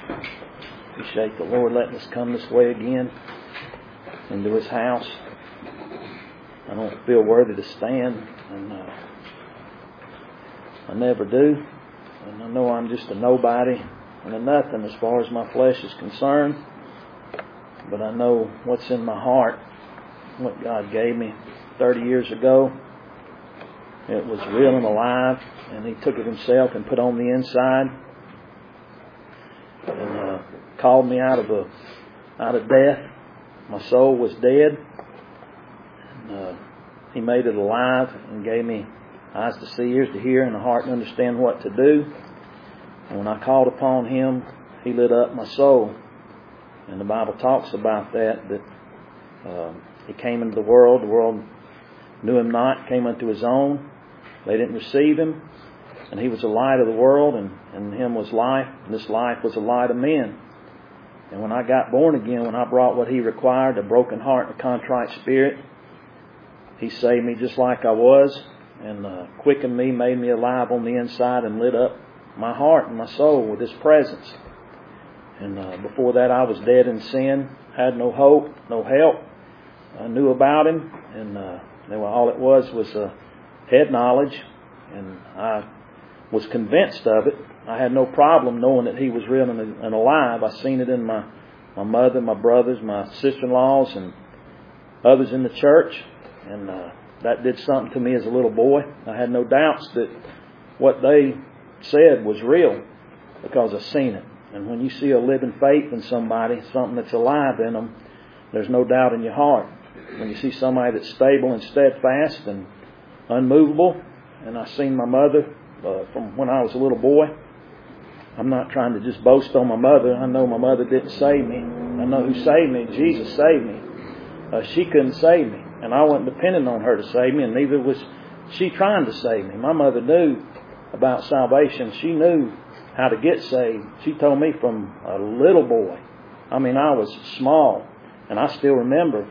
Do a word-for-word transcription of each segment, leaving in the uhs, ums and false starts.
Appreciate the Lord letting us come this way again into His house. I don't feel worthy to stand, and uh, I never do. And I know I'm just a nobody and a nothing as far as my flesh is concerned. But I know what's in my heart, what God gave me thirty years ago. It was real and alive, and He took it Himself and put on the inside, and uh, called me out of a out of death. My soul was dead. And, uh, He made it alive and gave me eyes to see, ears to hear, and a heart to understand what to do. And when I called upon Him, He lit up my soul. And the Bible talks about that, that uh, He came into the world, the world knew Him not, came unto His own. They didn't receive Him. And He was the light of the world, and in Him was life, and this life was the light of men. And when I got born again, when I brought what He required, a broken heart and a contrite spirit, He saved me just like I was, and uh, quickened me, made me alive on the inside, and lit up my heart and my soul with His presence. And uh, before that, I was dead in sin, had no hope, no help. I knew about Him, and uh, all it was was uh, head knowledge, and I was convinced of it. I had no problem knowing that He was real and, and alive. I seen it in my, my mother, my brothers, my sister-in-laws, and others in the church, and uh, that did something to me as a little boy. I had no doubts that what they said was real because I seen it. And when you see a living faith in somebody, something that's alive in them, there's no doubt in your heart. When you see somebody that's stable and steadfast and unmovable, and I seen my mother uh, from when I was a little boy. I'm not trying to just boast on my mother. I know my mother didn't save me. I know who saved me. Jesus saved me. Uh, she couldn't save me, and I wasn't depending on her to save me, and neither was she trying to save me. My mother knew about salvation. She knew how to get saved. She told me from a little boy. I mean, I was small, and I still remember.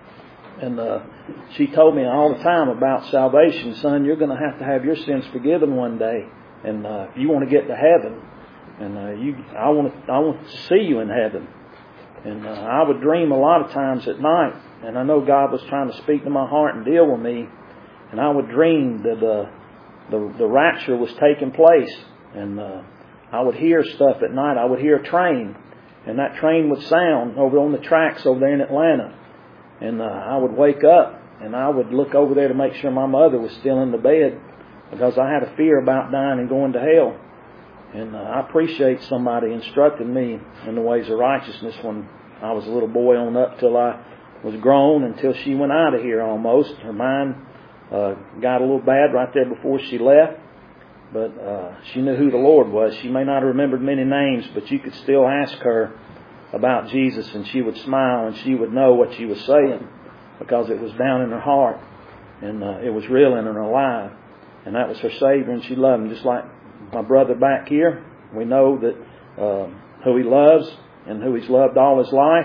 And uh, she told me all the time about salvation. Son, you're going to have to have your sins forgiven one day, and uh, if you want to get to heaven, and uh, you, I want to, I want to see you in heaven. And uh, I would dream a lot of times at night, and I know God was trying to speak to my heart and deal with me. And I would dream that uh, the the rapture was taking place, and uh, I would hear stuff at night. I would hear a train, and that train would sound over on the tracks over there in Atlanta. And uh, I would wake up, and I would look over there to make sure my mother was still in the bed, because I had a fear about dying and going to hell. And uh, I appreciate somebody instructing me in the ways of righteousness when I was a little boy on up till I was grown, until she went out of here almost. Her mind uh, got a little bad right there before she left. But uh, she knew who the Lord was. She may not have remembered many names, but you could still ask her about Jesus, and she would smile, and she would know what she was saying, because it was down in her heart, and uh, it was real in her alive. And that was her Savior, and she loved Him. Just like my brother back here, we know that uh, who he loves and who he's loved all his life.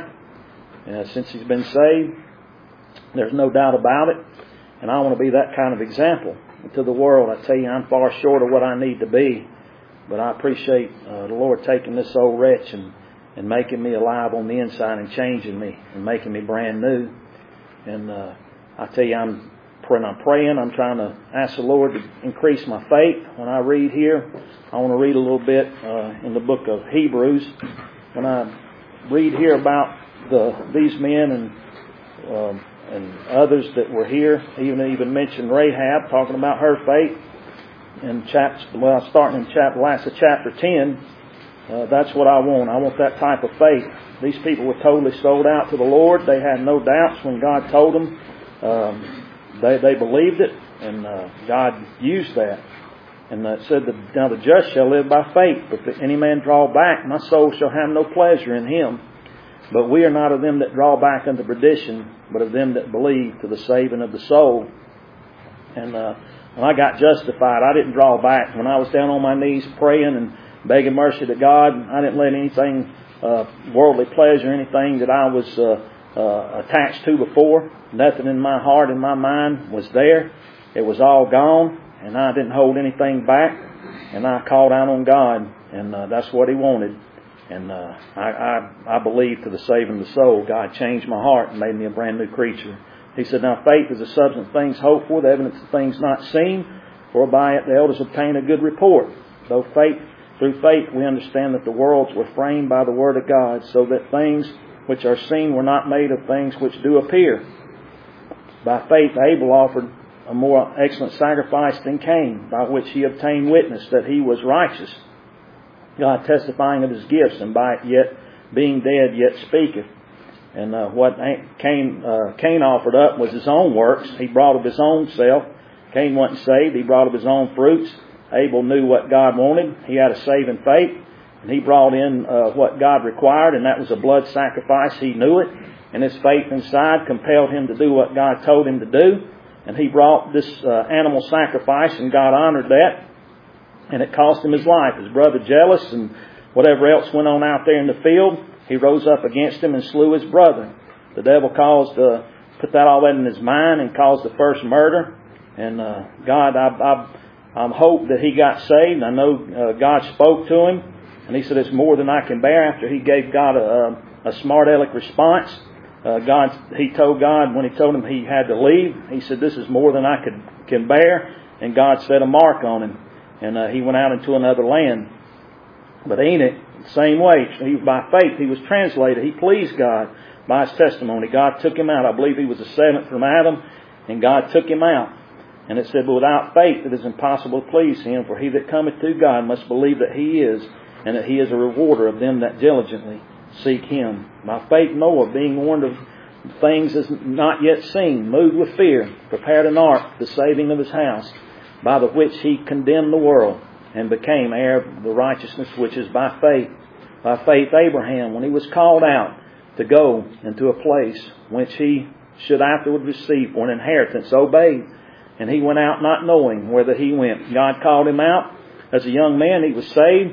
And since he's been saved, there's no doubt about it. And I want to be that kind of example to the world. I tell you, I'm far short of what I need to be. But I appreciate uh, the Lord taking this old wretch and, and making me alive on the inside and changing me and making me brand new. And uh, I tell you, I'm when I'm praying, I'm trying to ask the Lord to increase my faith. When I read here, I want to read a little bit uh, in the book of Hebrews. When I read here about the these men and um, and others that were here, even even mentioned Rahab, talking about her faith. In chapter, well, starting in chapter last of chapter ten, uh, that's what I want. I want that type of faith. These people were totally sold out to the Lord. They had no doubts when God told them. Um, They they believed it, and uh, God used that. And uh, it said, that, now the just shall live by faith, but if any man draw back, my soul shall have no pleasure in him. But we are not of them that draw back unto perdition, but of them that believe to the saving of the soul. And uh, when I got justified, I didn't draw back. When I was down on my knees praying and begging mercy to God, I didn't let anything, uh, worldly pleasure, anything that I was uh, uh, attached to before. Nothing in my heart and my mind was there. It was all gone, and I didn't hold anything back. And I called out on God, and uh, that's what He wanted. And uh, I, I, I believe to the saving of the soul, God changed my heart and made me a brand new creature. He said, now faith is the substance of things hoped for, the evidence of things not seen, for by it the elders obtain a good report. Though faith, through faith we understand that the worlds were framed by the word of God, so that things which are seen were not made of things which do appear. By faith Abel offered a more excellent sacrifice than Cain, by which he obtained witness that he was righteous, God testifying of his gifts, and by it yet being dead yet speaketh. And uh, what Cain, uh, Cain offered up was his own works. He brought of his own self. Cain wasn't saved. He brought of his own fruits. Abel knew what God wanted. He had a saving faith. And he brought in uh, what God required, and that was a blood sacrifice. He knew it. And his faith inside compelled him to do what God told him to do. And he brought this uh, animal sacrifice, and God honored that. And it cost him his life. His brother, jealous and whatever else went on out there in the field, he rose up against him and slew his brother. The devil caused, uh, put that all that in his mind and caused the first murder. And uh, God, I, I, I hope that he got saved. I know uh, God spoke to him, and he said, it's more than I can bear. After he gave God a, a smart aleck response, uh, God, he told God, when he told him he had to leave, he said, this is more than I could, can bear. And God set a mark on him. And uh, he went out into another land. But Enoch, same way, he, by faith he was translated. He pleased God by his testimony. God took him out. I believe he was the seventh from Adam, and God took him out. And it said, but without faith it is impossible to please him, for he that cometh to God must believe that he is, and that he is a rewarder of them that diligently seek him. By faith Noah, being warned of things as not yet seen, moved with fear, prepared an ark, the saving of his house, by the which he condemned the world, and became heir of the righteousness which is by faith. By faith Abraham, when he was called out to go into a place which he should afterward receive for an inheritance, obeyed. And he went out not knowing whither he went. God called him out. As a young man he was saved.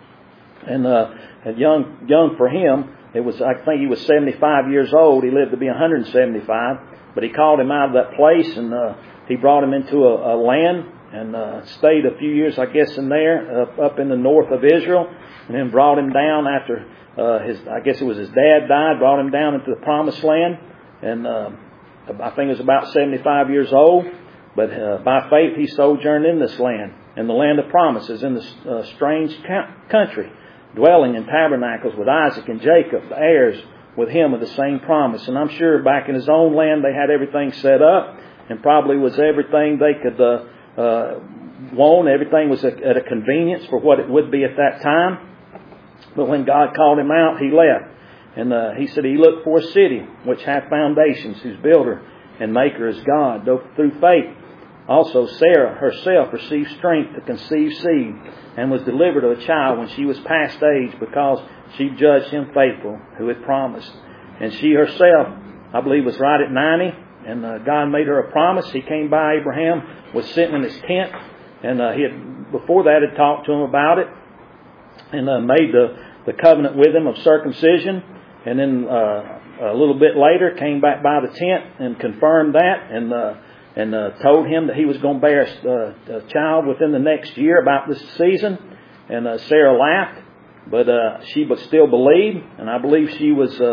And uh, young young for him, it was I think he was seventy-five years old. He lived to be one hundred seventy-five. But he called him out of that place, and uh, he brought him into a, a land, and uh, stayed a few years, I guess, in there, up, up in the north of Israel, and then brought him down after uh, his, I guess it was his dad died, brought him down into the promised land, and uh, I think he was about seventy-five years old, but uh, by faith he sojourned in this land, in the land of promises, in this uh, strange country, dwelling in tabernacles with Isaac and Jacob, the heirs with him of the same promise. And I'm sure back in his own land they had everything set up, and probably was everything they could uh, Uh, want. Everything was at a convenience for what it would be at that time. But when God called him out, he left. And uh, he said he looked for a city which hath foundations, whose builder and maker is God. Though through faith also Sarah herself received strength to conceive seed, and was delivered of a child when she was past age, because she judged him faithful who had promised. And she herself, I believe, was right at ninety. And uh, God made her a promise. He came by Abraham, was sitting in his tent, and uh, he had before that had talked to him about it, and uh, made the, the covenant with him of circumcision. And then uh, a little bit later came back by the tent and confirmed that, and uh, and uh, told him that he was going to bear a, a child within the next year about this season. And uh, Sarah laughed. But uh, she but still believed, and I believe she was uh,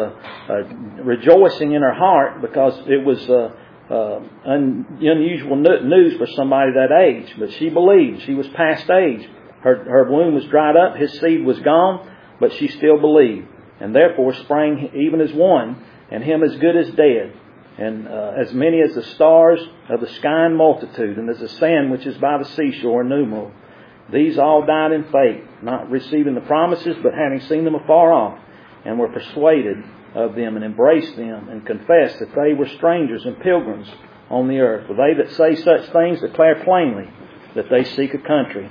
uh, rejoicing in her heart, because it was uh, uh, un- unusual news for somebody that age. But she believed. She was past age. Her her womb was dried up. His seed was gone, but she still believed, and therefore sprang even as one, and him as good as dead, and uh, as many as the stars of the sky in multitude, and as the sand which is by the seashore innumerable. These all died in faith, not receiving the promises, but having seen them afar off, and were persuaded of them, and embraced them, and confessed that they were strangers and pilgrims on the earth. For they that say such things declare plainly that they seek a country.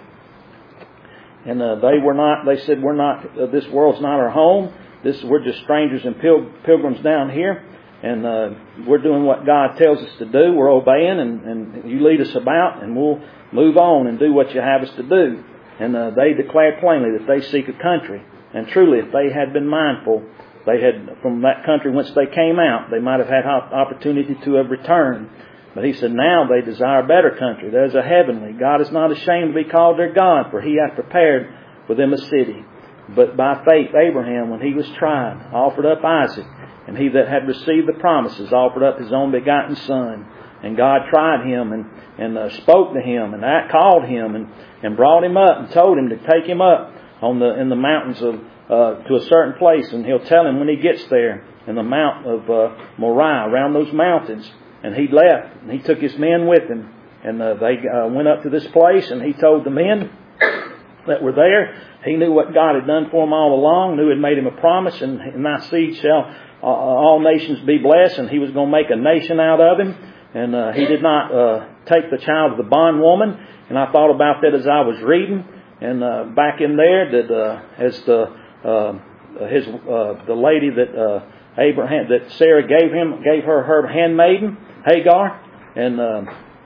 And uh, they were not. They said, "We're not. Uh, this world's not our home. This we're just strangers and pil- pilgrims down here, and uh, we're doing what God tells us to do. We're obeying, and, and you lead us about, and we'll move on and do what you have us to do." And uh, they declare plainly that they seek a country. And truly, if they had been mindful, they had from that country whence they came out, they might have had opportunity to have returned. But he said, now they desire a better country. There's a heavenly. God is not ashamed to be called their God, for he hath prepared for them a city. But by faith, Abraham, when he was tried, offered up Isaac. And he that had received the promises offered up his only begotten son. And God tried him and, and uh, spoke to him and that called him and, and brought him up and told him to take him up on the in the mountains of uh, to a certain place. And he'll tell him when he gets there in the mount of uh, Moriah, around those mountains. And he left and he took his men with him. And uh, they uh, went up to this place and he told the men that were there. He knew what God had done for him all along, knew He had made him a promise, and in thy seed shall uh, all nations be blessed, and He was going to make a nation out of him. And uh, He did not uh, take the child of the bondwoman. And I thought about that as I was reading. And uh, back in there, that uh, as the uh, his uh, the lady that uh, Abraham that Sarah gave him gave her her handmaiden Hagar, and uh,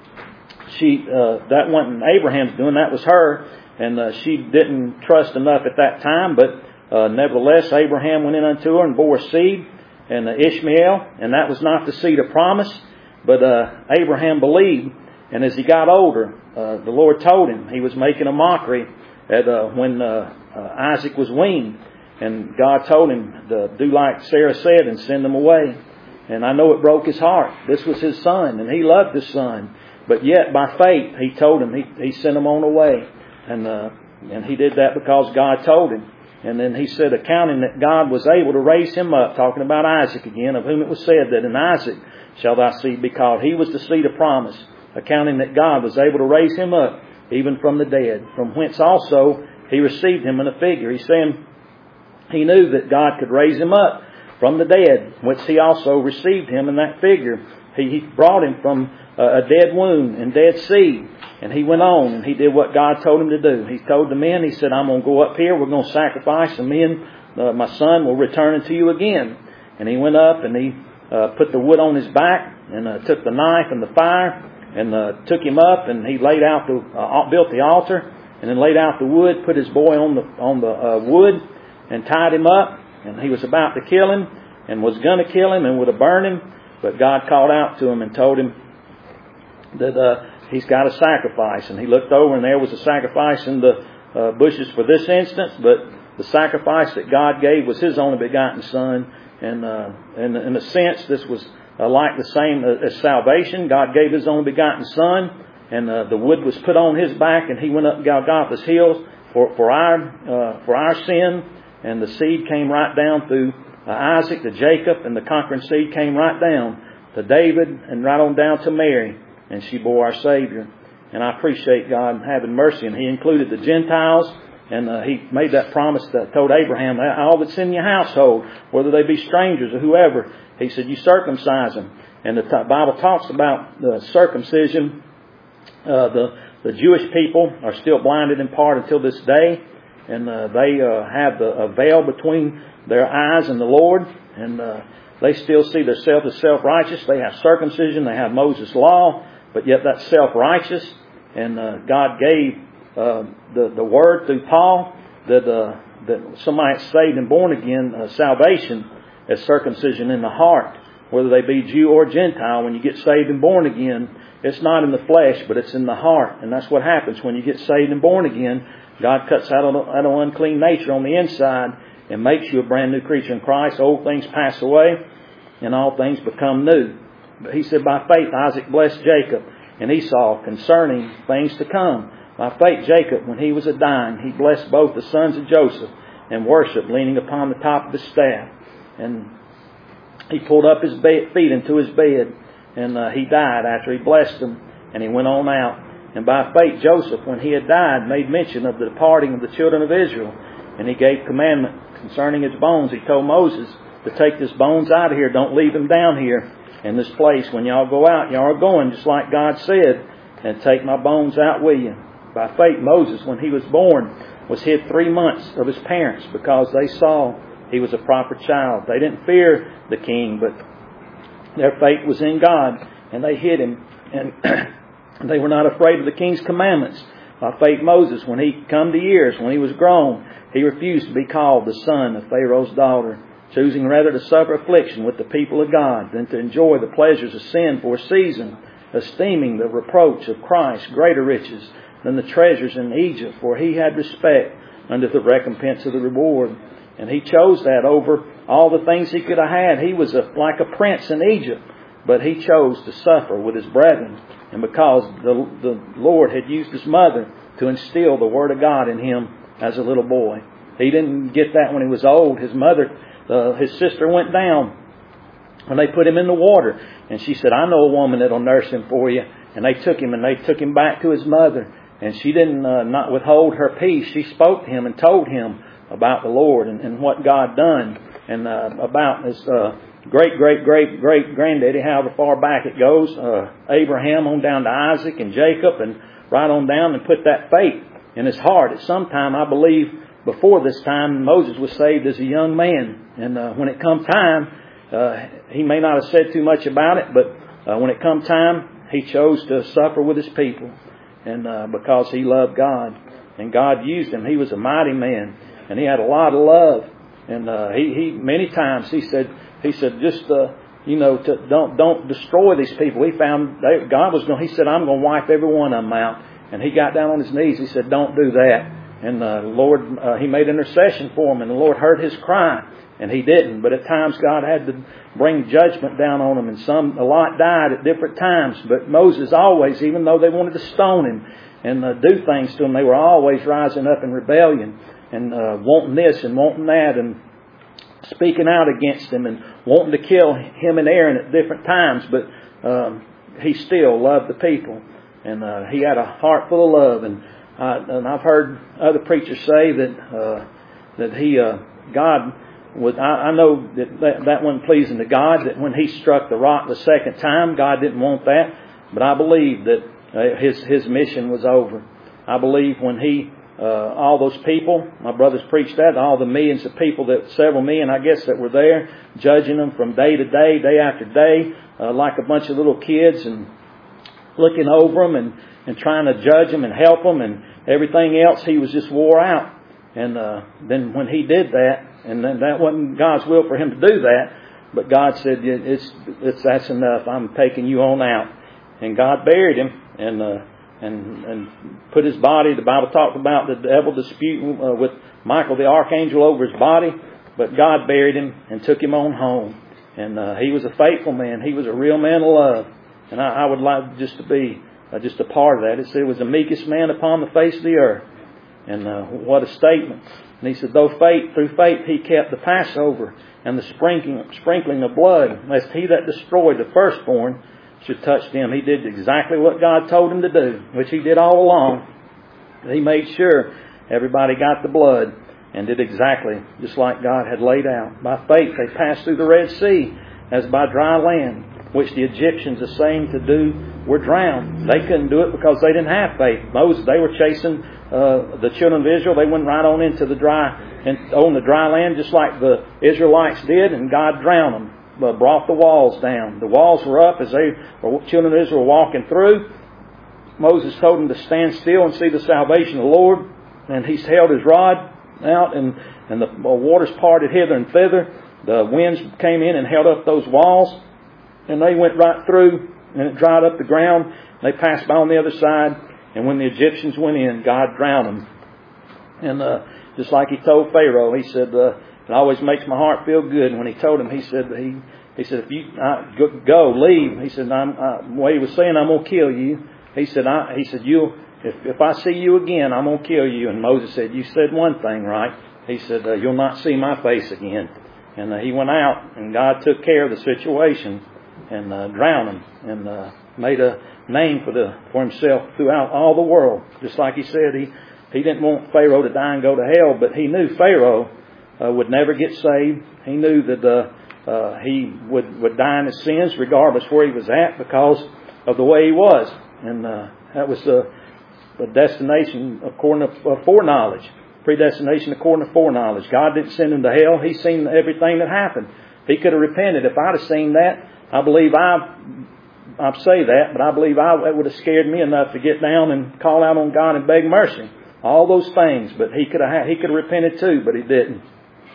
she uh, that wasn't Abraham's doing, that was her. And uh, she didn't trust enough at that time, but uh, nevertheless, Abraham went in unto her and bore a seed, and uh, Ishmael, and that was not the seed of promise, but uh, Abraham believed. And as he got older, uh, the Lord told him he was making a mockery at uh, when uh, uh, Isaac was weaned, and God told him to do like Sarah said and send him away. And I know it broke his heart. This was his son, and he loved his son, but yet by faith he told him he, he sent him on away. And uh, and he did that because God told him. And then he said, accounting that God was able to raise him up, talking about Isaac again, of whom it was said that in Isaac shall thy seed be called. He was the seed of promise, accounting that God was able to raise him up even from the dead, from whence also he received him in a figure. He's saying he knew that God could raise him up from the dead, whence he also received him in that figure. He, he brought him from a dead womb and dead seed. And he went on and he did what God told him to do. He told the men, he said, I'm going to go up here, we're going to sacrifice, and me and uh, my son will return unto you again. And he went up and he uh, put the wood on his back and uh, took the knife and the fire and uh, took him up, and he laid out the uh, built the altar and then laid out the wood, put his boy on the on the uh, wood and tied him up. And he was about to kill him and was going to kill him and would have burned him. But God called out to him and told him that uh, he's got a sacrifice. And he looked over and there was a sacrifice in the uh, bushes for this instance. But the sacrifice that God gave was His only begotten Son. And uh, in, in a sense, this was uh, like the same as salvation. God gave His only begotten Son. And uh, the wood was put on His back, and He went up Golgotha's hills for, for, our, uh, for our sin. And the seed came right down through uh, Isaac to Jacob, and the conquering seed came right down to David and right on down to Mary. And she bore our Savior. And I appreciate God having mercy. And He included the Gentiles. And uh, He made that promise that told Abraham, all that's in your household, whether they be strangers or whoever, He said, you circumcise them. And the t- Bible talks about the circumcision. Uh, the, the Jewish people are still blinded in part until this day. And uh, they uh, have the, a veil between their eyes and the Lord. And uh, they still see themselves as self-righteous. They have circumcision. They have Moses' law. But yet that's self-righteous. And uh, God gave uh, the, the word through Paul that, uh, that somebody that's saved and born again, uh, salvation is circumcision in the heart. Whether they be Jew or Gentile, when you get saved and born again, it's not in the flesh, but it's in the heart. And that's what happens when you get saved and born again. God cuts out an unclean nature on the inside and makes you a brand new creature in Christ. Old things pass away and all things become new. But He said, by faith Isaac blessed Jacob and Esau concerning things to come. By faith Jacob, when he was a dying, he blessed both the sons of Joseph and worshiped, leaning upon the top of his staff. And he pulled up his bed, feet into his bed, and uh, he died after he blessed them, and he went on out. And by faith Joseph, when he had died, made mention of the departing of the children of Israel, and he gave commandment concerning his bones. He told Moses to take his bones out of here. Don't leave them down here in this place. When y'all go out, y'all are going just like God said, and take my bones out with you. By faith Moses, when he was born, was hid three months of his parents because they saw he was a proper child. They didn't fear the king, but their faith was in God, and they hid him. And they were not afraid of the king's commandments. By faith Moses, when he come to years, when he was grown, he refused to be called the son of Pharaoh's daughter, choosing rather to suffer affliction with the people of God than to enjoy the pleasures of sin for a season, esteeming the reproach of Christ greater riches than the treasures in Egypt, for he had respect under the recompense of the reward. And he chose that over all the things he could have had. He was a, like a prince in Egypt, but he chose to suffer with his brethren. And because the, the Lord had used his mother to instill the Word of God in him as a little boy. He didn't get that when he was old. His mother, uh, his sister went down when they put him in the water. And she said, I know a woman that'll nurse him for you. And they took him and they took him back to his mother. And she didn't uh, not withhold her peace. She spoke to him and told him about the Lord and, and what God done. And uh, about his uh, great, great, great, great granddaddy, however far back it goes, uh, Abraham on down to Isaac and Jacob and right on down, and put that faith in his heart. At some time, I believe, before this time, Moses was saved as a young man. And uh, when it come time, uh, he may not have said too much about it, but uh, when it come time, he chose to suffer with his people. And uh, because he loved God. And God used him. He was a mighty man. And he had a lot of love. And uh, he, he many times he said, he said, just, uh, you know, to, don't don't destroy these people. He found, they, God was going, he said, I'm going to wipe every one of them out. And he got down on his knees. He said, don't do that. And the uh, Lord, uh, he made intercession for him. And the Lord heard his cry. And he didn't. But at times God had to bring judgment down on him. And some, a lot died at different times. But Moses always, even though they wanted to stone him and uh, do things to him, they were always rising up in rebellion and uh, wanting this and wanting that and speaking out against him and wanting to kill him and Aaron at different times. But um, he still loved the people. And uh, he had a heart full of love. And, uh, and I've heard other preachers say that uh, that he, uh, God, was, I, I know that, that that wasn't pleasing to God, that when he struck the rock the second time, God didn't want that. But I believe that uh, his, his mission was over. I believe when he, uh, all those people, my brothers preached that, all the millions of people, that several million, I guess, that were there, judging them from day to day, day after day, uh, like a bunch of little kids, and looking over them and, and trying to judge them and help them and everything else. He was just wore out. And uh, then when he did that, and then that wasn't God's will for him to do that, but God said, it's, it's that's enough. I'm taking you on out. And God buried him and uh, and and put his body. The Bible talked about the devil disputing uh, with Michael the archangel over his body, but God buried him and took him on home. And uh, he was a faithful man. He was a real man of love. And I, I would like just to be uh, just a part of that. It said it was the meekest man upon the face of the earth. And uh, what a statement. And he said, though faith, through faith he kept the Passover and the sprinkling, sprinkling of blood, lest he that destroyed the firstborn should touch them. He did exactly what God told him to do, which he did all along. He made sure everybody got the blood and did exactly just like God had laid out. By faith they passed through the Red Sea as by dry land, which the Egyptians, the same to do, were drowned. They couldn't do it because they didn't have faith. Moses, they were chasing uh, the children of Israel. They went right on into the dry, and on the dry land, just like the Israelites did, and God drowned them, but brought the walls down. The walls were up as they, the children of Israel were walking through. Moses told them to stand still and see the salvation of the Lord, and he held his rod out, and, and the waters parted hither and thither. The winds came in and held up those walls. And they went right through, and it dried up the ground. They passed by on the other side. And when the Egyptians went in, God drowned them. And uh, just like he told Pharaoh, he said, uh, it always makes my heart feel good. And when he told him, he said, he, he said, if you uh, go, go, leave. He said, I'm, uh, what he was saying, I'm going to kill you. He said, I, he said, you, if, if I see you again, I'm going to kill you. And Moses said, you said one thing right. He said, uh, you'll not see my face again. And uh, he went out, and God took care of the situation. And uh, drowned him, and uh, made a name for the for himself throughout all the world. Just like he said, he he didn't want Pharaoh to die and go to hell, but he knew Pharaoh uh, would never get saved. He knew that uh, uh, he would would die in his sins, regardless where he was at, because of the way he was. And uh, that was the, the destination according to uh, foreknowledge, predestination according to foreknowledge. God didn't send him to hell; He seen everything that happened. He could have repented. If I'd have seen that, I believe I, I say that, but I believe I, it would have scared me enough to get down and call out on God and beg mercy. All those things, but he could have he could have repented too, but he didn't.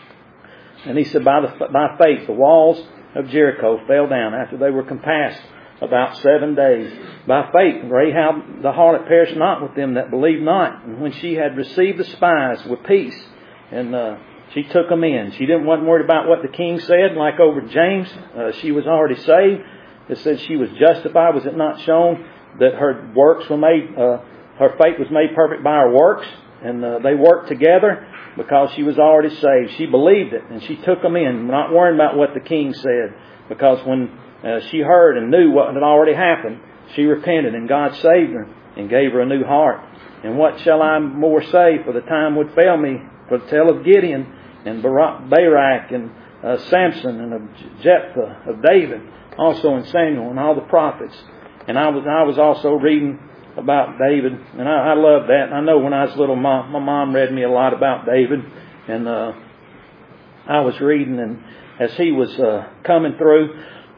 And he said, by the by faith, the walls of Jericho fell down after they were compassed about seven days. By faith, Rahab the harlot perished not with them that believed not. And when she had received the spies with peace, and uh, she took them in. She didn't wasn't worried about what the king said, like over James. Uh, she was already saved. It said she was justified. Was it not shown that her works were made, uh, her faith was made perfect by her works? And uh, they worked together because she was already saved. She believed it, and she took them in, not worrying about what the king said. Because when uh, she heard and knew what had already happened, she repented, and God saved her and gave her a new heart. And what shall I more say? For the time would fail me for the tale of Gideon and Barak and uh, Samson and of Jephthah, of David, also in Samuel and all the prophets. And I was I was also reading about David, and I, I love that. And I know when I was little, my, my mom read me a lot about David, and uh, I was reading, and as he was uh, coming through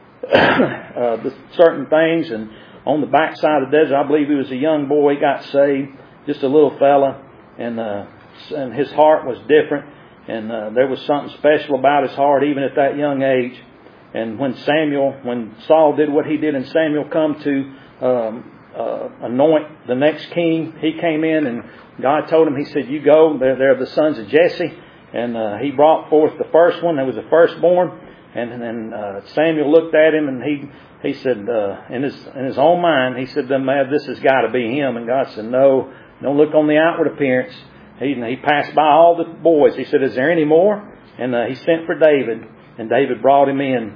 uh, the certain things, and on the backside of the desert, I believe he was a young boy, got saved, just a little fella, and uh, and his heart was different, and uh, there was something special about his heart, even at that young age. And when Samuel, when Saul did what he did, and Samuel come to um, uh, anoint the next king, he came in, and God told him, He said, "You go. They're, they're the sons of Jesse." And uh, he brought forth the first one. That was the firstborn. And then uh, Samuel looked at him, and he he said, uh, in his in his own mind, he said, "Then man, this has got to be him." And God said, "No, don't look on the outward appearance." He he passed by all the boys. He said, "Is there any more?" And uh, he sent for David, and David brought him in.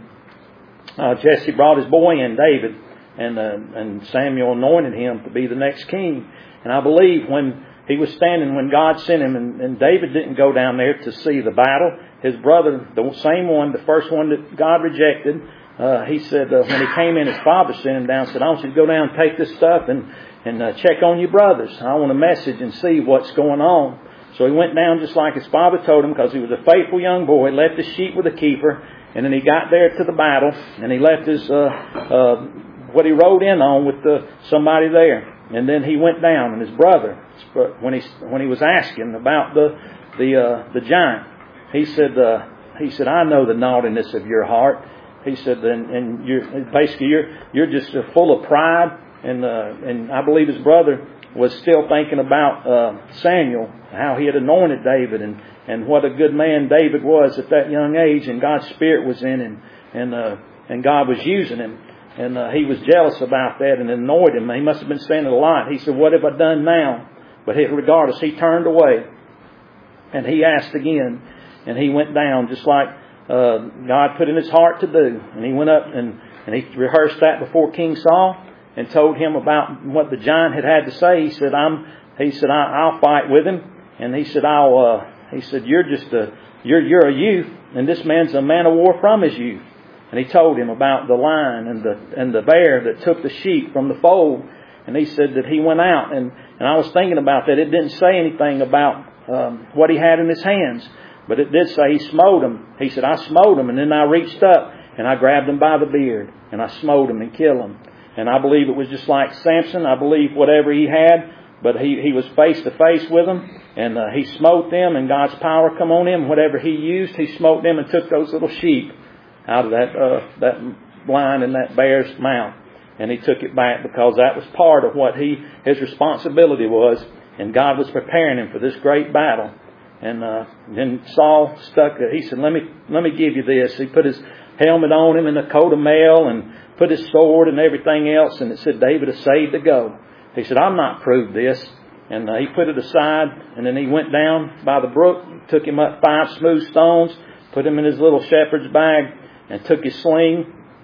Uh, Jesse brought his boy in, David, and uh, and Samuel anointed him to be the next king. And I believe when he was standing, when God sent him, and, and David didn't go down there to see the battle. His brother, the same one, the first one that God rejected, uh, he said uh, when he came in, his father sent him down, said, "I want you to go down and take this stuff and and uh, check on your brothers. I want a message and see what's going on." So he went down just like his father told him, because he was a faithful young boy, left his sheep with a keeper. And then he got there to the battle, and he left his uh, uh, what he rode in on with the, somebody there. And then he went down, and his brother, when he when he was asking about the the uh, the giant, he said uh, he said, "I know the naughtiness of your heart." He said, "and and you're basically you're you're just uh, full of pride." And uh, and I believe his brother was still thinking about uh, Samuel, how he had anointed David, and. And what a good man David was at that young age, and God's Spirit was in him, and uh, and God was using him, and uh, he was jealous about that and annoyed him. He must have been saying a lot. He said, "What have I done now?" But regardless, he turned away, and he asked again, and he went down just like uh, God put in his heart to do. And he went up and, and he rehearsed that before King Saul and told him about what the giant had had to say. He said, "I'm." He said, I, "I'll fight with him," and he said, "I'll." Uh, He said, "You're just a you're you're a youth, and this man's a man of war from his youth." And he told him about the lion and the and the bear that took the sheep from the fold. And he said that he went out, and, and I was thinking about that. It didn't say anything about um, what he had in his hands, but it did say he smote him. He said, "I smote him, and then I reached up and I grabbed him by the beard and I smote him and killed him." And I believe it was just like Samson. I believe whatever he had, but he, he was face to face with them. And uh, he smote them, and God's power come on him. Whatever he used, he smote them and took those little sheep out of that uh, that lion and that bear's mouth. And he took it back because that was part of what he his responsibility was. And God was preparing him for this great battle. And uh, then Saul stuck it. He said, let me, let me give you this. He put his helmet on him and a coat of mail and put his sword and everything else. And it said, "David is saved to go." He said, "I've not proved this." And uh, he put it aside, and then he went down by the brook, took him up five smooth stones, put him in his little shepherd's bag, and took his sling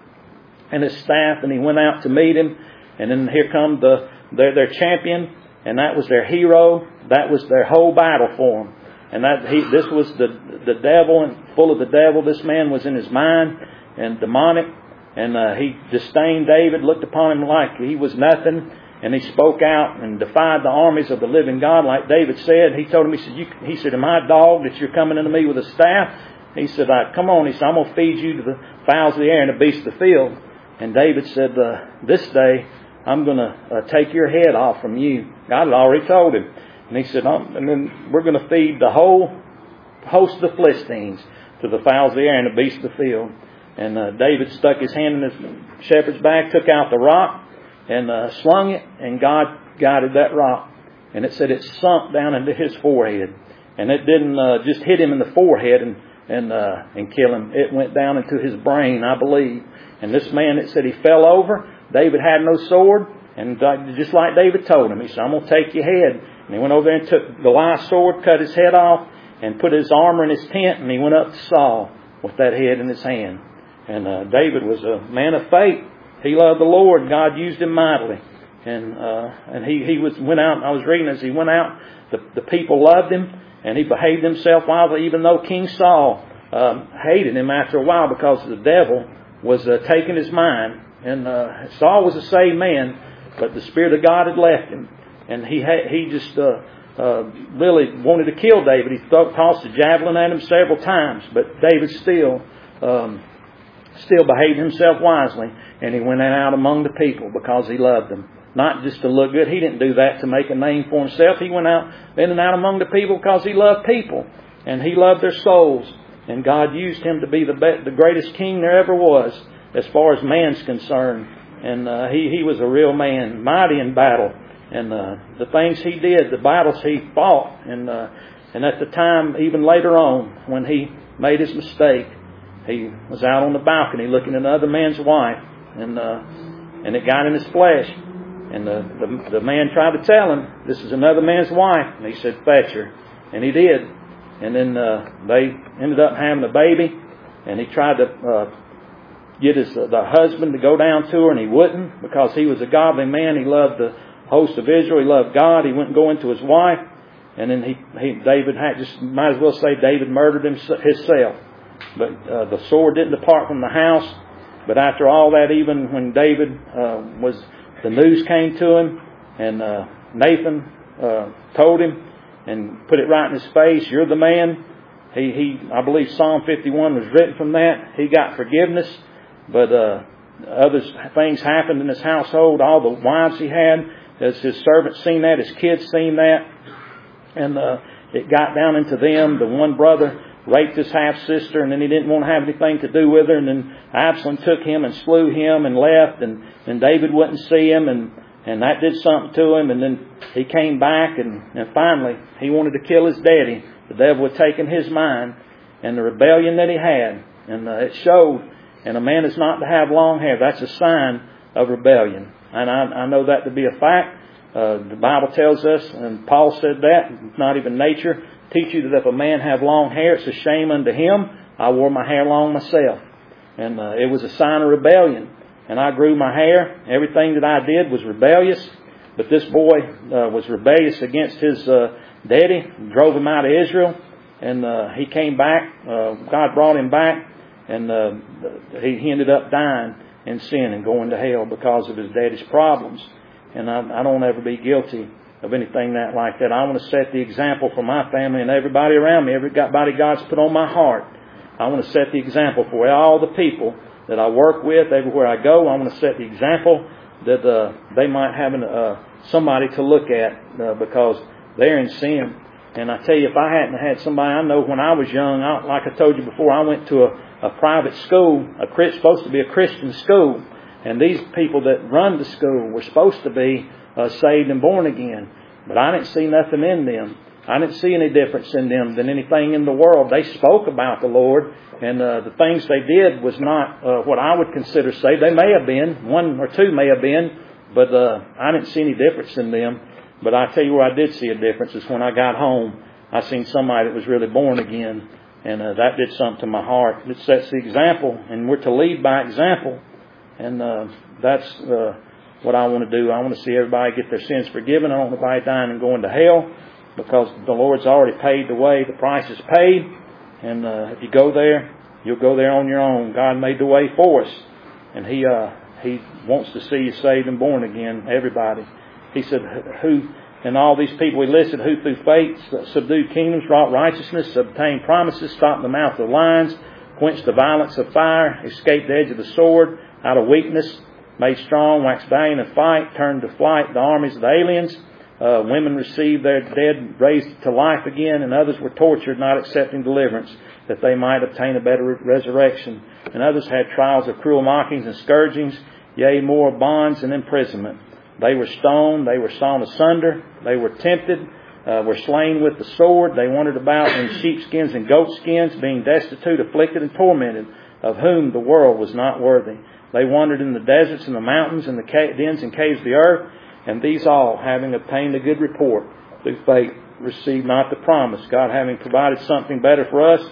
and his staff, and he went out to meet him. And then here come the their, their champion, and that was their hero. That was their whole battle for him. And that he this was the the devil, and full of the devil. This man was in his mind and demonic, and uh, he disdained David, looked upon him like he was nothing. And he spoke out and defied the armies of the living God, like David said. He told him, he said, you, he said, "Am I a dog that you're coming into me with a staff?" He said, I, "Come on." He said, "I'm going to feed you to the fowls of the air and the beasts of the field." And David said, uh, "This day I'm going to uh, take your head off from you." God had already told him. And he said, um, and then we're going to feed the whole host of the Philistines to the fowls of the air and the beasts of the field. And uh, David stuck his hand in his shepherd's bag, took out the rock, and uh, slung it, and God guided that rock. And it said it sunk down into his forehead. And it didn't uh, just hit him in the forehead and and uh, and kill him. It went down into his brain, I believe. And this man, it said he fell over. David had no sword. And just like David told him, he said, I'm going to take your head. And he went over there and took Goliath's sword, cut his head off, and put his armor in his tent. And he went up to Saul with that head in his hand. And uh, David was a man of faith. He loved the Lord. God used him mightily. And uh, and he, he was went out, I was reading as he went out, the, the people loved him. And he behaved himself wisely, even though King Saul um, hated him after a while because the devil was uh, taking his mind. And uh, Saul was a saved man, but the Spirit of God had left him. And he had, he just uh, uh, really wanted to kill David. He th- tossed a javelin at him several times, but David still um, still behaved himself wisely. And he went out among the people because he loved them. Not just to look good. He didn't do that to make a name for himself. He went out in and out among the people because he loved people. And he loved their souls. And God used him to be the be- the greatest king there ever was as far as man's concerned. And uh, he, he was a real man, mighty in battle. And uh, the things he did, the battles he fought. And, uh, and at the time, even later on, when he made his mistake, he was out on the balcony looking at another man's wife. And, uh, and it got in his flesh. And the, the the man tried to tell him, this is another man's wife. And he said, fetch her. And he did. And then uh, they ended up having a baby. And he tried to uh, get his uh, the husband to go down to her, and he wouldn't because he was a godly man. He loved the host of Israel. He loved God. He wouldn't go into his wife. And then he, he David had just might as well say David murdered him, himself. But uh, the sword didn't depart from the house. But after all that, even when David uh, was... the news came to him, and uh, Nathan uh, told him and put it right in his face, you're the man. He, he, I believe Psalm fifty-one was written from that. He got forgiveness, but uh, other things happened in his household. All the wives he had, as his servants seen that, his kids seen that, and uh, it got down into them. The one brother raped his half-sister, and then he didn't want to have anything to do with her. And then Absalom took him and slew him and left, and, and David wouldn't see him, and, and that did something to him. And then he came back, and, and finally he wanted to kill his daddy. The devil had taken his mind and the rebellion that he had, and uh, it showed. And a man is not to have long hair. That's a sign of rebellion. And I, I know that to be a fact. Uh, the Bible tells us, and Paul said that, not even nature, teach you that if a man have long hair, it's a shame unto him. I wore my hair long myself. And uh, it was a sign of rebellion. And I grew my hair. Everything that I did was rebellious. But this boy uh, was rebellious against his uh, daddy, drove him out of Israel. And uh, he came back. Uh, God brought him back. And uh, he, he ended up dying in sin and going to hell because of his daddy's problems. And I, I don't ever be guilty of anything that like that. I want to set the example for my family and everybody around me, everybody God's put on my heart. I want to set the example for all the people that I work with, everywhere I go. I want to set the example that uh, they might have an, uh, somebody to look at uh, because they're in sin. And I tell you, if I hadn't had somebody, I know when I was young, I, like I told you before, I went to a, a private school, a supposed to be a Christian school. And these people that run the school were supposed to be uh, saved and born again. But I didn't see nothing in them. I didn't see any difference in them than anything in the world. They spoke about the Lord, and uh, the things they did was not uh, what I would consider saved. They may have been, one or two may have been, but uh, I didn't see any difference in them. But I tell you where I did see a difference is when I got home. I seen somebody that was really born again, and uh, that did something to my heart. It sets the example, and we're to lead by example. And uh, that's uh, what I want to do. I want to see everybody get their sins forgiven. I don't want nobody dying and going to hell because the Lord's already paid the way. The price is paid. And uh, if you go there, you'll go there on your own. God made the way for us. And He uh, He wants to see you saved and born again, everybody. He said, who, and all these people He listed, who through faith subdued kingdoms, wrought righteousness, obtained promises, stopped the mouth of lions, quenched the violence of fire, escaped the edge of the sword, out of weakness, made strong, waxed valiant in fight, turned to flight the armies of the aliens. Uh, women received their dead raised to life again, and others were tortured, not accepting deliverance. that they might obtain a better resurrection. And others had trials of cruel mockings and scourgings, yea, more bonds and imprisonment. They were stoned, they were sawn asunder, they were tempted, uh, were slain with the sword. They wandered about in sheepskins and goatskins, being destitute, afflicted, and tormented, of whom the world was not worthy. They wandered in the deserts and the mountains and the dens and caves of the earth, and these all, having obtained a good report, through faith received not the promise, God having provided something better for us,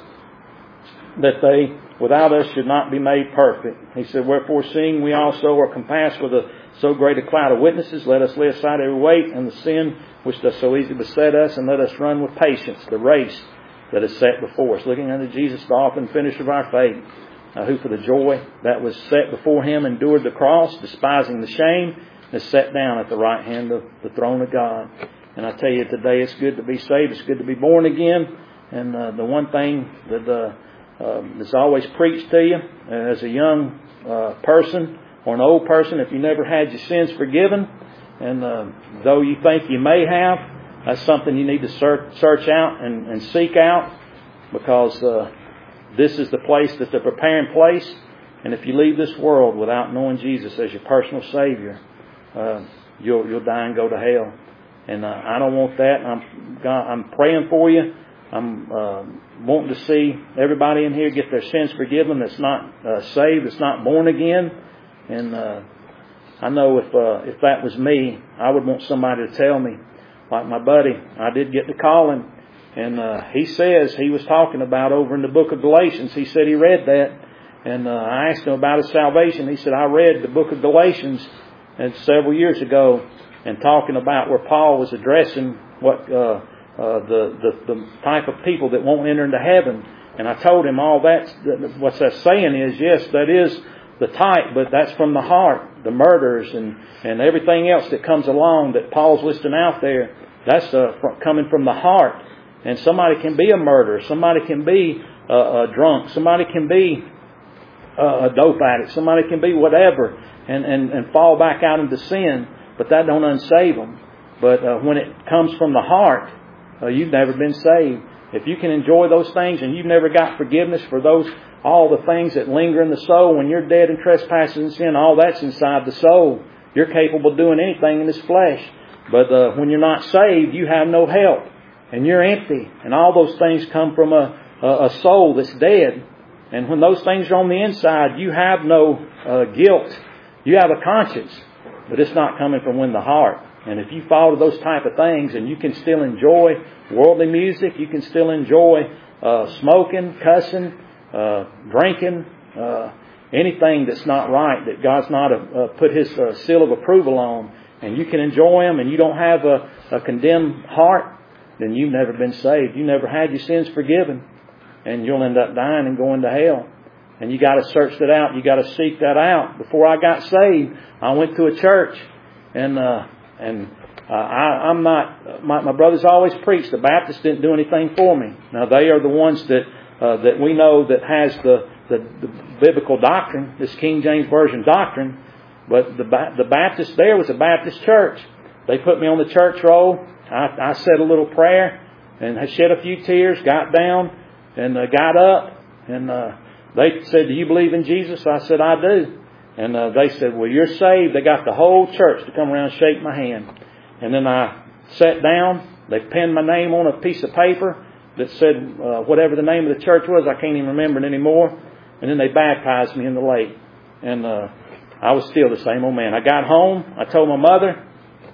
that they without us should not be made perfect. He said, wherefore, seeing we also are compassed with a, so great a cloud of witnesses, let us lay aside every weight and the sin which does so easily beset us, and let us run with patience the race that is set before us, looking unto Jesus, the author and finisher of our faith, uh, who for the joy that was set before him endured the cross, despising the shame, and is set down at the right hand of the throne of God. And I tell you, today it's good to be saved. It's good to be born again. And uh, the one thing that uh, uh, is always preached to you uh, as a young uh, person or an old person, if you never had your sins forgiven, and uh, though you think you may have, that's something you need to search, search out and, and seek out, because uh, this is the place that's the preparing place. And if you leave this world without knowing Jesus as your personal Savior, uh, you'll you'll die and go to hell. And uh, I don't want that. I'm God, I'm praying for you. I'm uh, wanting to see everybody in here get their sins forgiven that's not uh, saved, that's not born again. And uh, I know if uh, if that was me, I would want somebody to tell me. Like my buddy, I did get to call him, and uh, he says he was talking about over in the book of Galatians. He said he read that, and uh, I asked him about his salvation. He said, I read the book of Galatians and several years ago, and talking about where Paul was addressing what uh, uh, the, the the type of people that won't enter into heaven. And I told him all that, what that's saying is, yes, that is the type, but that's from the heart. The murders and, and everything else that comes along that Paul's listing out there, that's uh, coming from the heart. And somebody can be a murderer, somebody can be uh, a drunk, somebody can be uh, a dope addict, somebody can be whatever, and, and, and fall back out into sin. But that don't unsave them. But uh, when it comes from the heart, uh, you've never been saved. If you can enjoy those things and you've never got forgiveness for those, all the things that linger in the soul, when you're dead in trespasses and sin, all that's inside the soul. You're capable of doing anything in this flesh. But uh, when you're not saved, you have no help. And you're empty. And all those things come from a, a, a soul that's dead. And when those things are on the inside, you have no uh, guilt. You have a conscience. But it's not coming from within the heart. And if you follow those type of things, and you can still enjoy worldly music, you can still enjoy uh, smoking, cussing, uh, drinking, uh, anything that's not right, that God's not uh, put His uh, seal of approval on, and you can enjoy them, and you don't have a, a condemned heart, then you've never been saved. You never had your sins forgiven, and you'll end up dying and going to hell. And you got to search that out. You got to seek that out. Before I got saved, I went to a church, and uh, and uh, I, I'm not. My, my brothers always preached. The Baptists didn't do anything for me. Now they are the ones that uh, that we know that has the, the the biblical doctrine, this King James Version doctrine. But the the Baptist there was a Baptist church. They put me on the church roll. I, I said a little prayer and I shed a few tears. Got down and uh, got up and. Uh, They said, do you believe in Jesus? I said, I do. And uh, they said, well, you're saved. They got the whole church to come around and shake my hand. And then I sat down. They penned my name on a piece of paper that said uh, whatever the name of the church was. I can't even remember it anymore. And then they baptized me in the lake. And uh, I was still the same old man. I got home. I told my mother.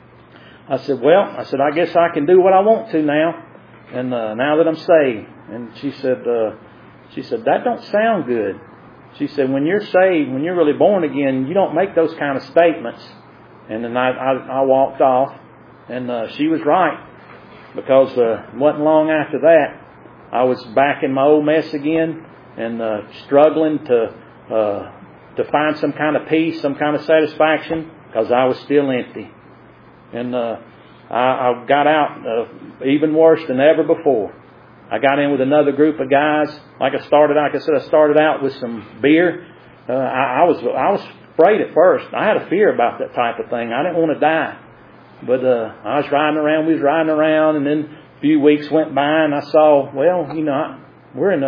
I said, well, I said, I guess I can do what I want to now. And uh, now that I'm saved. And she said... Uh, She said, that don't sound good. She said, when you're saved, when you're really born again, you don't make those kind of statements. And then I, I, I walked off. And uh, she was right. Because uh, it wasn't long after that, I was back in my old mess again. And uh, struggling to uh, to find some kind of peace, some kind of satisfaction. Because I was still empty. And uh, I, I got out uh, even worse than ever before. I got in with another group of guys. Like I started out, like I said, I started out with some beer. Uh, I, I was I was afraid at first. I had a fear about that type of thing. I didn't want to die. But uh, I was riding around. We was riding around, and then a few weeks went by, and I saw, well, you know, I, we're in a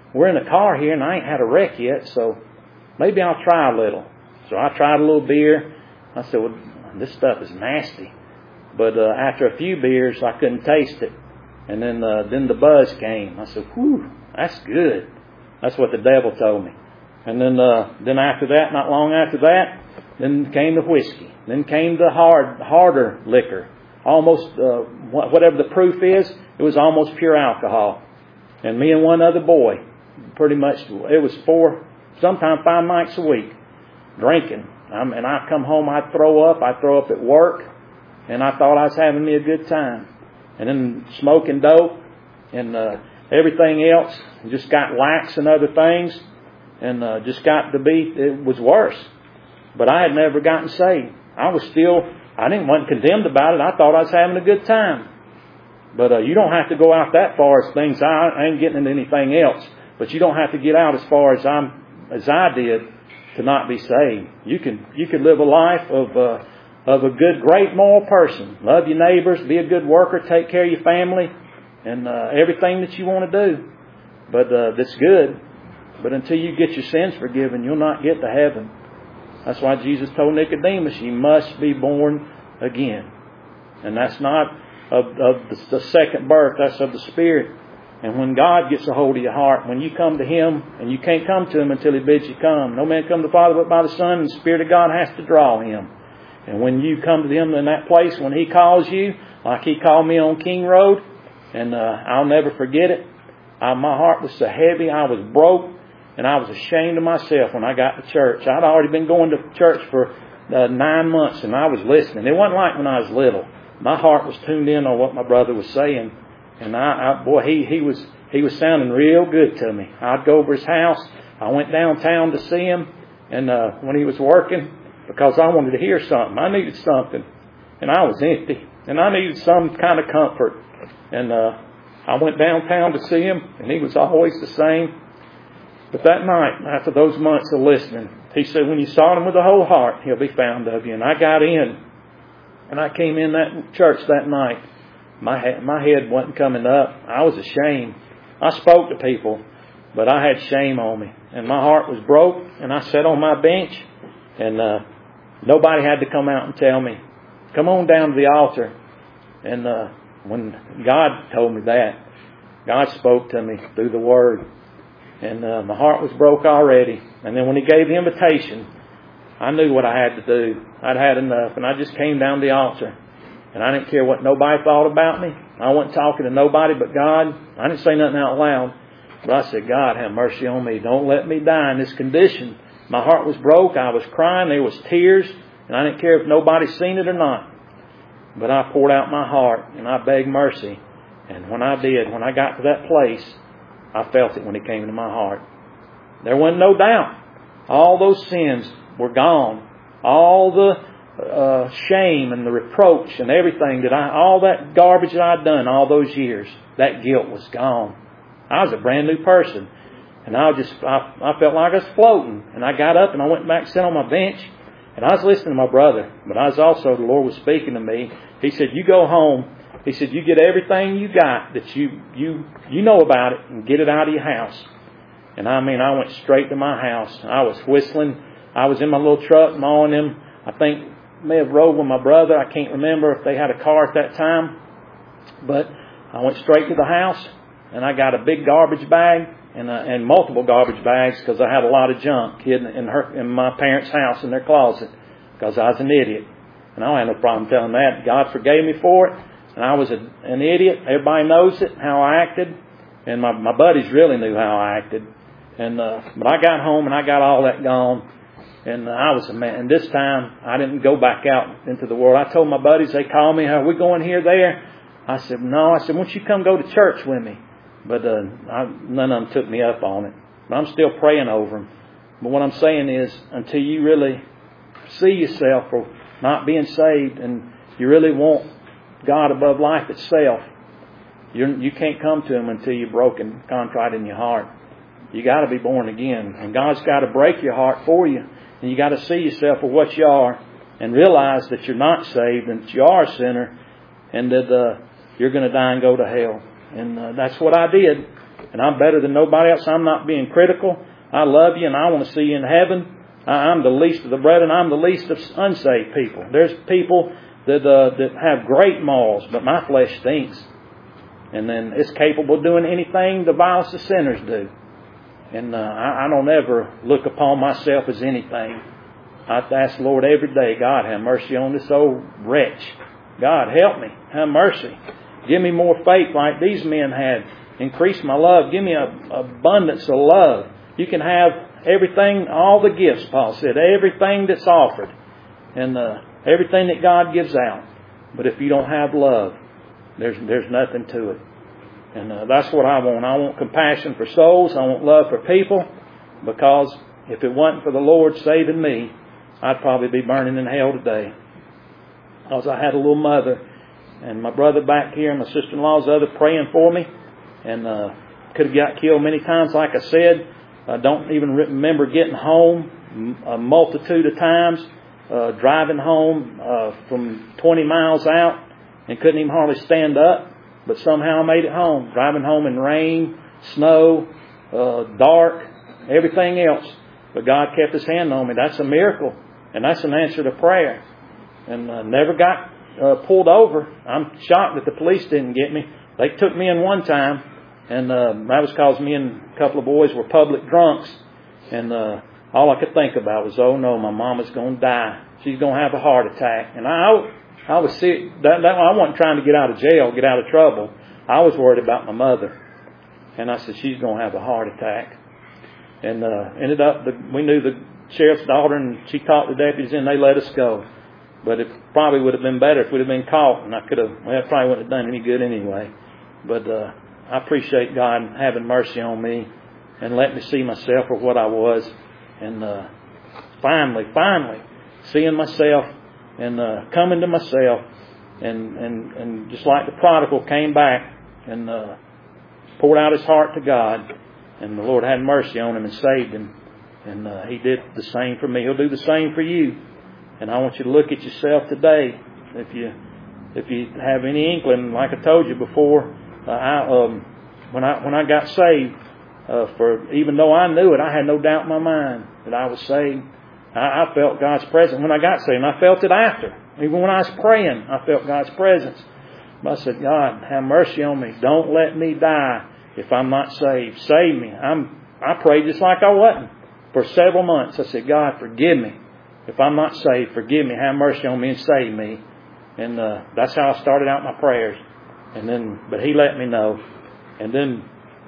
we're in the car here and I ain't had a wreck yet, so maybe I'll try a little. So I tried a little beer. I said, well, this stuff is nasty. But uh, after a few beers, I couldn't taste it. And then uh, then the buzz came. I said, whew, that's good. That's what the devil told me. And then uh, then after that, not long after that, then came the whiskey. Then came the hard, harder liquor. Almost, uh, whatever the proof is, it was almost pure alcohol. And me and one other boy, pretty much, it was four, sometimes five nights a week, drinking. Um, and I'd come home, I'd throw up. I'd throw up at work. And I thought I was having me a good time. And then smoking dope and uh, everything else. Just got lax and other things. And uh, just got to be, it was worse. But I had never gotten saved. I was still, I didn't wasn't condemned about it. I thought I was having a good time. But uh, you don't have to go out that far as things. I, I ain't getting into anything else. But you don't have to get out as far as I'm as I did to not be saved. You can you can live a life of uh, of a good, great moral person. Love your neighbors, be a good worker, take care of your family, and uh, everything that you want to do. But uh, that's good. But until you get your sins forgiven, you'll not get to heaven. That's why Jesus told Nicodemus, you must be born again. And that's not of, of the, the second birth, that's of the Spirit. And when God gets a hold of your heart, when you come to Him, and you can't come to Him until He bids you come. No man come to the Father but by the Son, and the Spirit of God has to draw him. And when you come to Him in that place, when He calls you, like He called me on King Road, and uh, I'll never forget it. I, my heart was so heavy, I was broke. And I was ashamed of myself when I got to church. I'd already been going to church for uh, nine months and I was listening. It wasn't like when I was little. My heart was tuned in on what my brother was saying. And I, I boy, he, he was he was sounding real good to me. I'd go over his house. I went downtown to see him. And uh, when he was working, because I wanted to hear something. I needed something. And I was empty. And I needed some kind of comfort. And uh, I went downtown to see him. And he was always the same. But that night, after those months of listening, he said, when you sought Him with the whole heart, He'll be found of you. And I got in, and I came in that church that night. My head, my head wasn't coming up. I was ashamed. I spoke to people, but I had shame on me. And my heart was broke, and I sat on my bench, and uh, nobody had to come out and tell me, come on down to the altar. And uh, when God told me that, God spoke to me through the Word. And uh, my heart was broke already. And then when He gave the invitation, I knew what I had to do. I'd had enough. And I just came down the altar. And I didn't care what nobody thought about me. I wasn't talking to nobody but God. I didn't say nothing out loud. But I said, God, have mercy on me. Don't let me die in this condition. My heart was broke. I was crying. There was tears. And I didn't care if nobody seen it or not. But I poured out my heart. And I begged mercy. And when I did, when I got to that place, I felt it when it came into my heart. There wasn't no doubt. All those sins were gone. All the uh, shame and the reproach and everything that I, all that garbage that I'd done all those years, that guilt was gone. I was a brand new person. And I just, I, I felt like I was floating. And I got up and I went back and sat on my bench. And I was listening to my brother. But I was also, the Lord was speaking to me. He said, you go home. He said, you get everything you got that you you you know about it and get it out of your house. And I mean, I went straight to my house. I was whistling. I was in my little truck mowing them. I think may have rode with my brother. I can't remember if they had a car at that time. But I went straight to the house and I got a big garbage bag and uh, and multiple garbage bags because I had a lot of junk hidden in her in my parents' house in their closet because I was an idiot. And I don't have no problem telling that. God forgave me for it. And I was a, an idiot. Everybody knows it, how I acted. And my, my buddies really knew how I acted. And uh, but I got home and I got all that gone. And uh, I was a man. And this time, I didn't go back out into the world. I told my buddies, they called me, are we going here, there? I said, no. I said, why don't you come go to church with me? But uh, I, none of them took me up on it. But I'm still praying over them. But what I'm saying is, until you really see yourself for not being saved and you really want God above life itself, you you can't come to Him until you're broken, contrite in your heart. You got to be born again, and God's got to break your heart for you, and you got to see yourself for what you are, and realize that you're not saved, and that you are a sinner, and that uh, you're going to die and go to hell. And uh, that's what I did. and I'm better than nobody else. I'm not being critical. I love you, and I want to see you in heaven. I'm the least of the brethren. I'm the least of unsaved people. There's people that uh, that have great morals, but my flesh stinks. And then it's capable of doing anything the vilest of sinners do. And uh, I, I don't ever look upon myself as anything. I ask the Lord every day, God, have mercy on this old wretch. God, help me. Have mercy. Give me more faith like these men had. Increase my love. Give me an abundance of love. You can have everything, all the gifts, Paul said, everything that's offered, and uh, everything that God gives out. But if you don't have love, there's there's nothing to it. And uh, that's what I want. I want compassion for souls. I want love for people, because if it wasn't for the Lord saving me, I'd probably be burning in hell today. Because I had a little mother, and my brother back here, and my sister-in-law's other praying for me, and uh, could have got killed many times. Like I said, I don't even remember getting home a multitude of times, uh, driving home uh, from twenty miles out, and couldn't even hardly stand up. But somehow I made it home, driving home in rain, snow, uh, dark, everything else. But God kept His hand on me. That's a miracle, and that's an answer to prayer. And uh, never got uh, pulled over. I'm shocked that the police didn't get me. They took me in one time, and uh, that was because me and a couple of boys were public drunks. And uh, all I could think about was, oh no, my mama's going to die. She's going to have a heart attack. And I, I was sick. That, that, I wasn't trying to get out of jail, get out of trouble. I was worried about my mother. And I said, she's going to have a heart attack. And uh, ended up, the, we knew the sheriff's daughter, and she talked the deputies, and they let us go. But it probably would have been better if we'd have been caught, and I could have, well, it probably wouldn't have done any good anyway. But uh, I appreciate God having mercy on me and let me see myself for what I was. And uh, finally, finally, seeing myself and uh, coming to myself, and, and, and just like the prodigal came back and uh, poured out his heart to God, and the Lord had mercy on him and saved him. And uh, He did the same for me. He'll do the same for you. And I want you to look at yourself today. If you if you have any inkling, like I told you before, uh, I, um, when I when I got saved, uh, for even though I knew it, I had no doubt in my mind that I was saved. I, I felt God's presence when I got saved, and I felt it after. Even when I was praying, I felt God's presence. But I said, God, have mercy on me. Don't let me die if I'm not saved. Save me. I'm I prayed just like I wasn't for several months. I said, God, forgive me. If I'm not saved, forgive me, have mercy on me, and save me. And uh, that's how I started out my prayers. And then, but He let me know. And then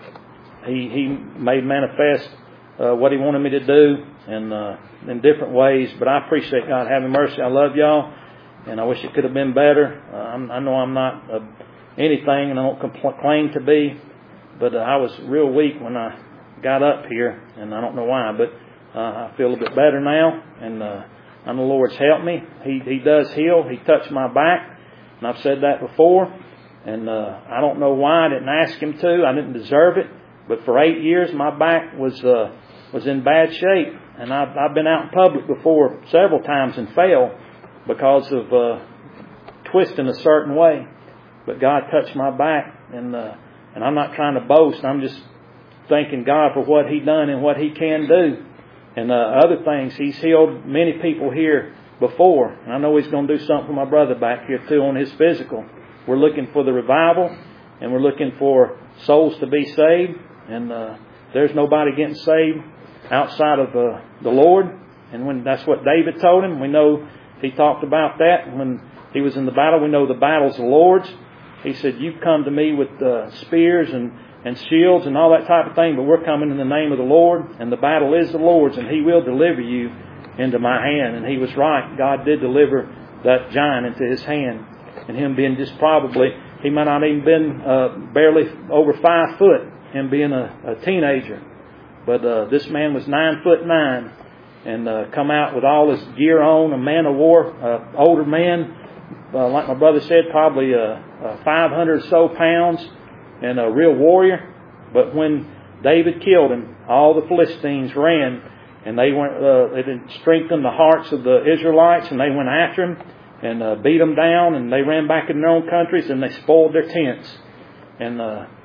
He He made manifest uh, what He wanted me to do, and uh, in different ways. But I appreciate God having mercy. I love y'all, and I wish it could have been better. Uh, I'm, I know I'm not uh, anything, and I don't compl- claim to be. But uh, I was real weak when I got up here, and I don't know why, but Uh, I feel a bit better now, and uh, I know the Lord's helped me. He He does heal. He touched my back, and I've said that before. And uh, I don't know why I didn't ask Him to. I didn't deserve it. But for eight years, my back was uh, was in bad shape, and I've, I've been out in public before several times and fell because of uh, twisting a certain way. But God touched my back, and uh, and I'm not trying to boast. I'm just thanking God for what He done and what He can do. And uh, other things, He's healed many people here before. And I know He's going to do something for my brother back here too on his physical. We're looking for the revival, and we're looking for souls to be saved. And uh, there's nobody getting saved outside of uh, the Lord. And when that's what David told him, we know he talked about that. When he was in the battle, we know the battle's the Lord's. He said, "You've come to me with uh, spears and and shields and all that type of thing, but we're coming in the name of the Lord, and the battle is the Lord's, and He will deliver you into my hand." And he was right. God did deliver that giant into his hand. And him being just probably, he might not even been uh, barely over five foot, him being a, a teenager. But uh, this man was nine foot nine, and uh, come out with all his gear on, a man of war, uh, older man, uh, like my brother said, probably uh, uh, five hundred or so pounds, and a real warrior. But when David killed him, all the Philistines ran, and they went. Uh, it strengthened the hearts of the Israelites, and they went after him and uh, beat them down, and they ran back in their own countries, and they spoiled their tents. And uh,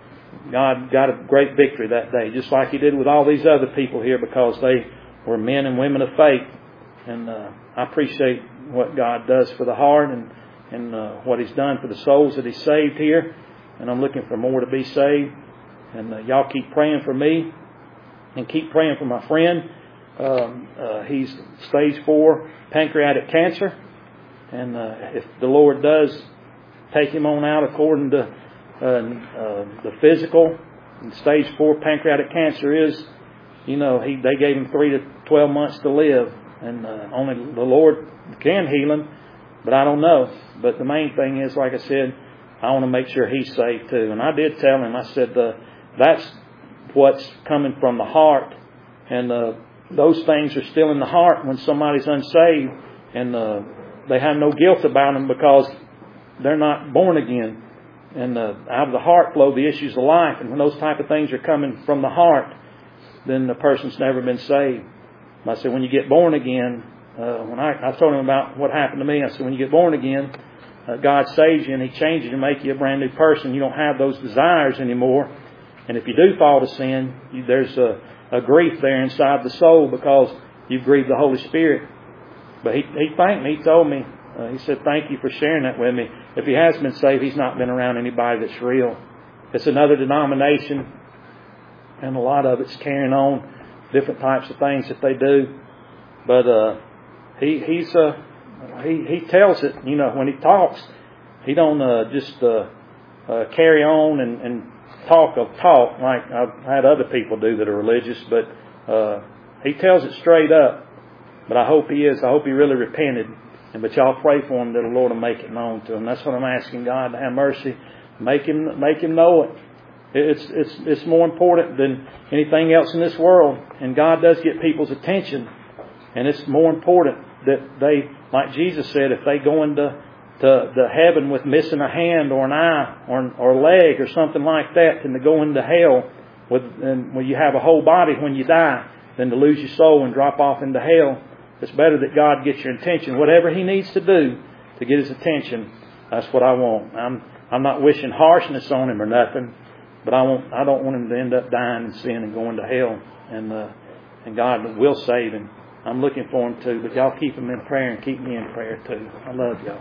God got a great victory that day, just like He did with all these other people here, because they were men and women of faith. And uh, I appreciate what God does for the heart and, and uh, what He's done for the souls that He's saved here. And I'm looking for more to be saved. And uh, y'all keep praying for me and keep praying for my friend. Um, uh, he's stage four pancreatic cancer. And uh, if the Lord does take him on out according to uh, uh, the physical, and stage four pancreatic cancer is, you know, he they gave him three to twelve months to live. And uh, only the Lord can heal him. But I don't know. But the main thing is, like I said, I want to make sure he's safe too. And I did tell him, I said, uh, that's what's coming from the heart. And uh, those things are still in the heart when somebody's unsaved. And uh, they have no guilt about them because they're not born again. And uh, out of the heart flow the issues of life. And when those type of things are coming from the heart, then the person's never been saved. I said, when you get born again, uh, when I, I told him about what happened to me, I said, when you get born again, uh, God saves you and He changes you to make you a brand new person. You don't have those desires anymore. And if you do fall to sin, you, there's a, a grief there inside the soul because you've grieved the Holy Spirit. But he, he thanked me. He told me, uh, he said, thank you for sharing that with me. If he has been saved, he's not been around anybody that's real. It's another denomination, and a lot of it's carrying on different types of things that they do. But uh, he he's uh, he he tells it. You know, when he talks, he don't uh, just uh, uh, carry on and, and talk of talk like I've had other people do that are religious. But uh, he tells it straight up. But I hope he is. I hope he really repented. And but y'all pray for him that the Lord will make it known to him. That's what I'm asking God to have mercy. Make him make him know it. It's it's it's more important than anything else in this world. And God does get people's attention. And it's more important that they, like Jesus said, if they go into to, to heaven with missing a hand or an eye or or a leg or something like that, than to go into hell with and when you have a whole body when you die, than to lose your soul and drop off into hell. It's better that God gets your attention. Whatever He needs to do to get His attention, that's what I want. I'm I'm not wishing harshness on him or nothing. But I want, I don't want him to end up dying in sin and going to hell. And uh, and God will save him. I'm looking for him too. But y'all keep him in prayer and keep me in prayer too. I love y'all.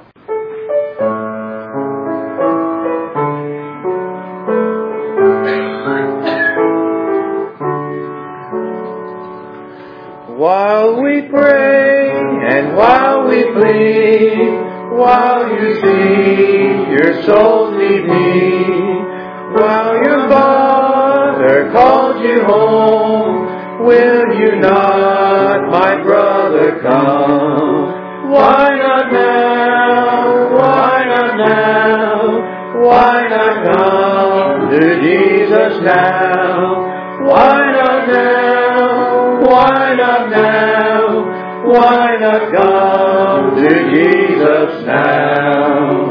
While we pray and while we plead, while you see your soul need me, while your Father called you home, will you not, my brother, come? Why not now? Why not now? Why not come to Jesus now? Why not now? Why not now? Why not come to Jesus now?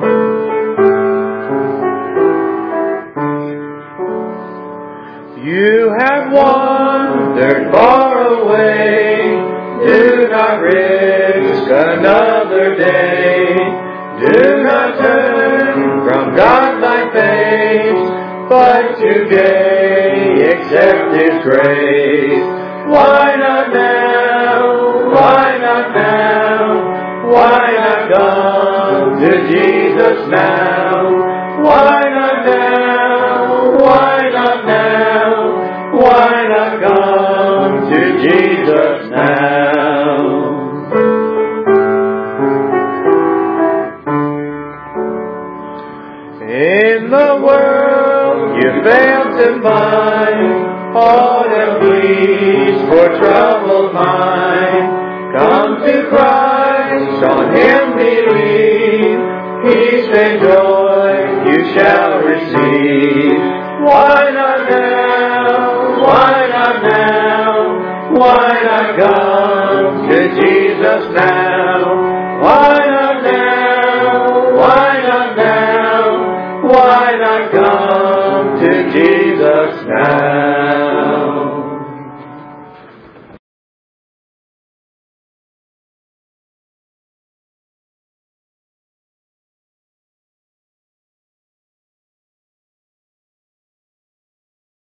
You have wandered far away. Do not risk another day. Do not turn from God thy face, but today accept His grace. Why not now? Why not now? Why not come to Jesus now? Why not now? Why not now? Why not come to Jesus now? In the world you fail to find all that please for troubled mind. Come to Christ, on Him believe, peace and joy you shall receive. Why not now? Why not now? Why not come to Jesus now? Why not now? Why not now? Why not come to Jesus now?